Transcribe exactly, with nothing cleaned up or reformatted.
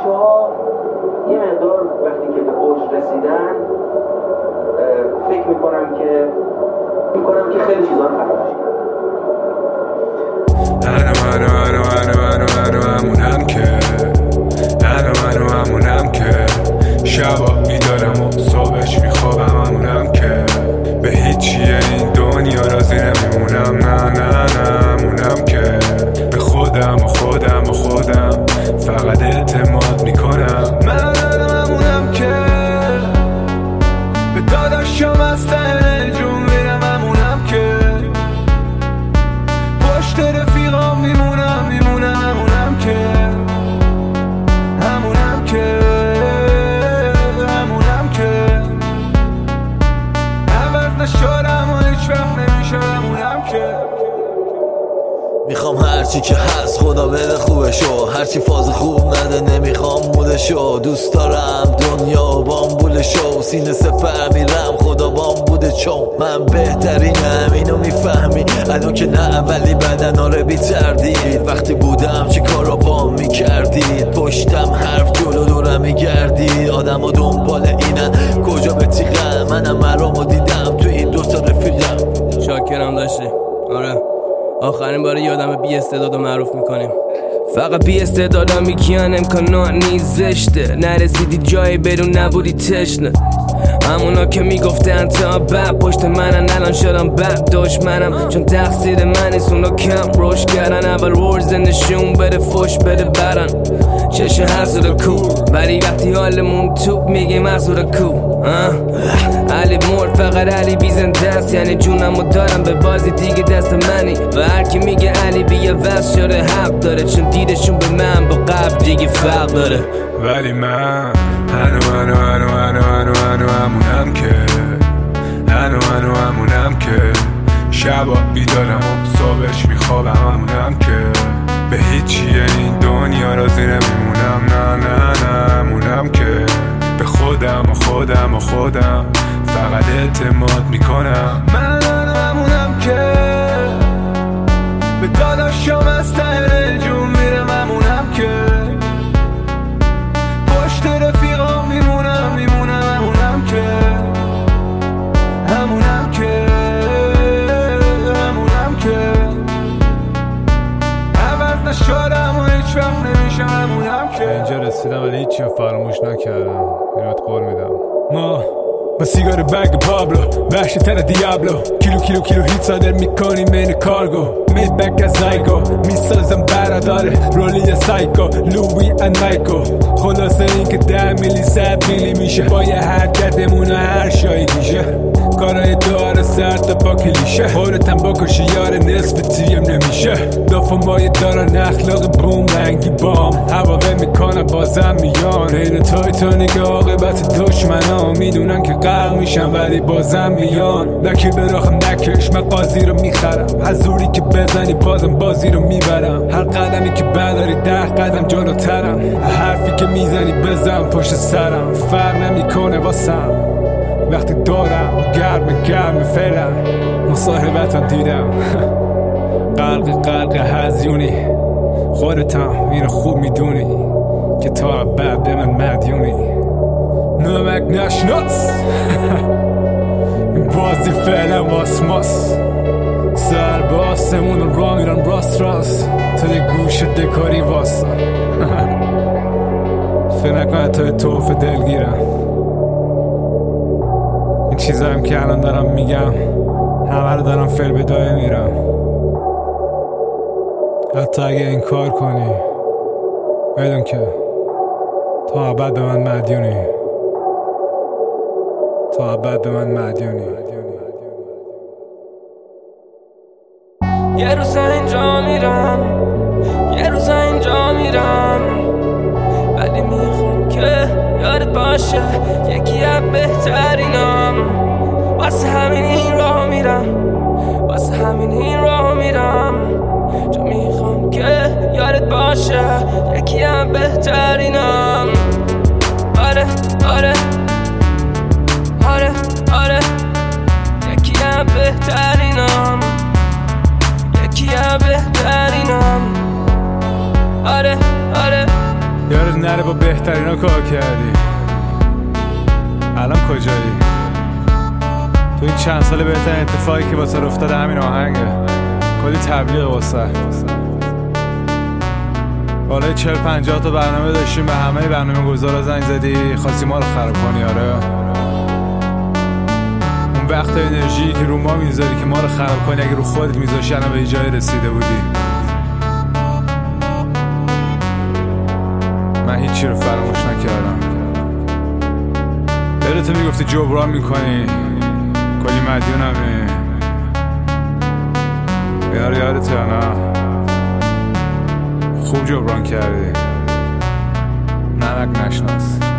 بچه ها یه مقدار وقتی که به اوج رسیدن فکر میکنم که میکنم که خیلی چیزا رو فراموش کردم. منو منو منو منو منو منو همونم که منو منو همونم که شبا بیدارم و صبحش میخوابم همونم که به هیچیه این دنیا راضی نمیمونم. نه نه نه همونم که به خودم و خودم و خودم فقط اعتماد میکنم. من همونم که به داداشم از ته جون میرم. همونم که پشت رفیقام میمونم میمونم. همونم که همونم که همونم که عوض نشدم و هیچ وقت نمیشه. همونم که میخوام هرچی که هست خدا بده خوبشو، هرچی فاز خوب نده نمیخوام مودشو. دوست دارم دنیا بامبولشو، سینه سپر میرم خدا بام بوده چون من بهترینم. اینو میفهمی الان که نه ولی بدن آره بی تردید. وقتی بودم چی کارا بام میکردید، پشتم حرف جلو دورم میگردید. آدم ها دنبال اینن کجا به تیغم، منم مرامو دیدم تو این دوتا رفیقم. شاکرم داشتی آره آخرین بار یادم بی استعدادو معروف میکنیم. فقط بی استعدادا میگن امکانات نیست زشته، نرسیدی جایی بدون نبودی تشنه. همونا که میگفتن تا بعد پشت منن الان شدم بعد دشمنم، چون تقصیر من نیست اونا کم روش کردن. اول ورز نشون بده فش بده برن چشه حسود کو، ولی وقتی حالمون توپ میگیم حسود کو. علی مرد فقط علی بیزنده است، یعنی جونمو دارم به بازی دیگه دست منی. و هر کی میگه علی بیه وست شده حق داره، چون دیدشون به من با قبل دیگه فرق داره. ولی من هنو هنو هنو هنو هنو هنو همونم که هنو هنو همونم که شبا بیدارم و صبحش میخوابم. همونم که به هیچیه این دنیا راضی نمیمونم. نه نه نه همونم که به خودم و خودم و خودم فقط اعتماد میکنم. من همونم که به داداشم از ته جون میرم. همونم که پشت رفیقام میمونم میمونم. همونم که همونم که همونم که عوض نشدم و هیچ وقت نمیشم. همونم که اینجا رسیدم ولی هیچی فراموش نکردم. اینات قول میدم ما با سیگار بگ پابلو وحشی تر دیابلو، کیلو کیلو کیلو هیت صادر میکنیم این کارگو. مید بک از زایگو میسازم براداره رولی سایکو لوی انایکو. خلاصه این که ده میلی صد میلی میشه با یه حرکتمون و هر شایی دیشه. کارای داره سر تا با کلیشه، خودتم بکشی یار نصف تیم نمیشه. دافمای دارن اخلاق بوم رنگی بام، هواوه میکنن بازم میان. غیر تایتانیک عاقبت دشمنا میدونن که غرق میشن ولی بازم میان. وکیل براخم نکش من قاضی رو میخرم، حضوری که بزنی بازم بازی رو میبرم. هر قدمی که برداری ده قدم جلوترم، حرفی که میزنی بزن پشت سرم. فرق نمیکنه واسم وقتی دارم گرم گرم فعلا. مصاحبتم دیدم غرق غرق هزیونی، خودتم اینو خوب میدونی که تا بعد به من مدیونی. نمک نشناس این بازی فعلا واسماس. سر به آسمون و را میرن راست راست تا یه گوش دکاری واسا. فکر نکنه تا توف دلگیرم. این چیزا هم که الان دارم میگم همه رو دارم فعل به دایه میرم. حتی اگه این کار کنی بدون که تا ابد به من مدیونی. تا ابد به من مدیونی. یه روز اینجا میرم یه روز اینجا میرم، ولی میخوام که یادت باشه یکی از بهترینم. واسه همین این راه میرم واسه همین این راه میرم، چون میخوام که یادت باشه یکی از بهترینم. آره آره آره آره یکی از بهترینم، یکی از بهترینم. آره آره یادمون نره با بهترین ها کار کردی. الان کجایی؟ تو این چند سال بهترین اتفاقی که واسه افتاده همین آهنگه. کلی تبلیغ واسه بالای چهل پنجاه تا برنامه داشتیم، به همه برنامه گذارا زنگ زدی خواستی ما رو خراب کنی. آره اون وقت انرژی که رو ما میذاری که ما رو خراب کنی، اگه رو خودت میذاشی الان به جای رسیده بودی. من هیچی رو فراموش نکردم. دلت میگفتی جبران میکنی، کلی مدیونمی. یار یارت یا نه؟ خوب جبران کردی، نمک نشناس.